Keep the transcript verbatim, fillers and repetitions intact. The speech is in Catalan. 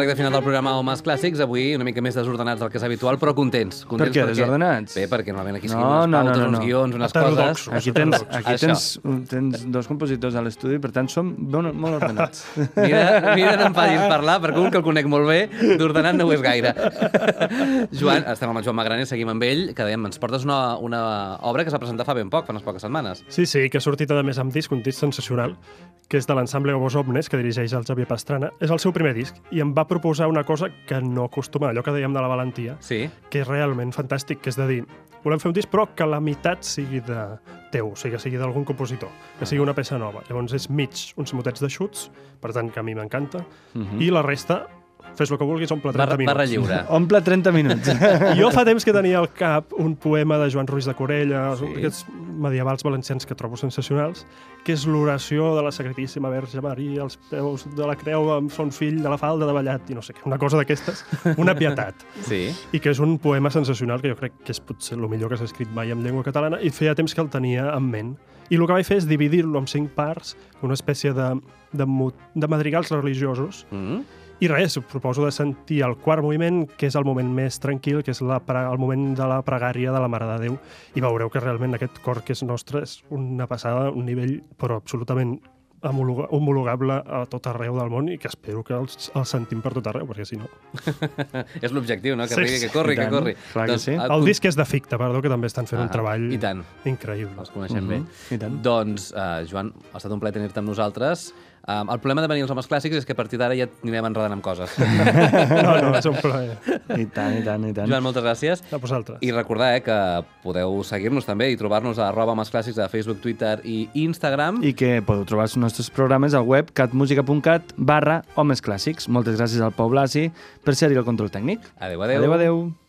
recta final del programa Homes Clàssics, avui una mica més desordenats del que és habitual, però contents. contents per què, perquè... desordenats? Bé, perquè normalment aquí No, seguim unes no, pautes, no, no, uns no. guions, unes coses... Aquí tens, aquí Això. tens, tens dos compositors a l'estudi, per tant som molt, molt ordenats. Mira, mira, no em facin parlar, perquè un que el conec molt bé, d'ordenat no ho és gaire. Joan, estem amb el Joan Magraner, seguim amb ell, que dèiem, ens portes una, una obra que s'ha presentat fa ben poc, fa unes poques setmanes. Sí, sí, que ha sortit a més amb disc, un disc sensacional, que és de l'ensemble Obos Omnes, que dirigeix el Xavier Pastrana. És el seu primer disc, i em va proposar una cosa que no acostuma, allò que dèiem de la valentia, Sí. que és realment fantàstic, que és de dir, volem fer un disc, però que la meitat sigui de teu, o sigui, que sigui d'algun compositor, que sigui una peça nova. Llavors és mig uns motets de xuts, per tant, que a mi m'encanta, Mhm. i la resta, fes el que vulguis, omple trenta Barra, minuts. barra lliure. Omple trenta minuts. Jo fa temps que tenia al cap un poema de Joan Ruiz de Corella, Sí. aquests medievals valencians que trobo sensacionals, que és l'oració de la Sacratíssima Verge Maria als peus de la creu amb son fill de la falda de ballat, i no sé què, una cosa d'aquestes, una pietat. Sí. I que és un poema sensacional que jo crec que és potser el millor que s'ha escrit mai en llengua catalana, i feia temps que el tenia en ment. I el que vaig fer és dividir-lo en cinc parts, una espècie de, de, mo- de madrigals religiosos. Mm. I res, us proposo de sentir el quart moviment, que és el moment més tranquil, que és la, pre- el moment de la pregària de la Mare de Déu, i veureu que realment aquest cor que és nostre és una passada, un nivell però absolutament homologa- homologable a tot arreu del món, i que espero que els, els sentim per tot arreu, perquè si no... És l'objectiu, no? Que Sí, arribi, sí. que corri, I que tant, corri. clar que sí. el El disc és de Ficta, perdó, que també estan fent Ah, un treball I tant, increïble. els coneixem bé. I tant. Doncs, uh, Joan, ha estat un plaer tenir-te amb nosaltres. Um, el problema de venir als Homes Clàssics és que a partir d'ara ja et anirem enredant amb coses. No, no, és un plaer. I tant, i tant, i tant. Joan, moltes gràcies. A vosaltres. I recordar eh, que podeu seguir-nos també i trobar-nos a arroba Homes Clàssics a Facebook, Twitter i Instagram. I que podeu trobar els nostres programes al web catmusica.cat barra Homes Clàssics. Moltes gràcies al Pau Blasi per ser-hi el control tècnic. Adéu, adéu. Adéu, adéu.